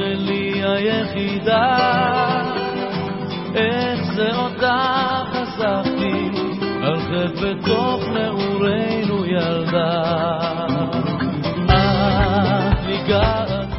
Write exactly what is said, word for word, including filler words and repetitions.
שלי היחידה, איך זה אותה חסכתי על חטא בתוך נעורינו ילדה. את ניגעת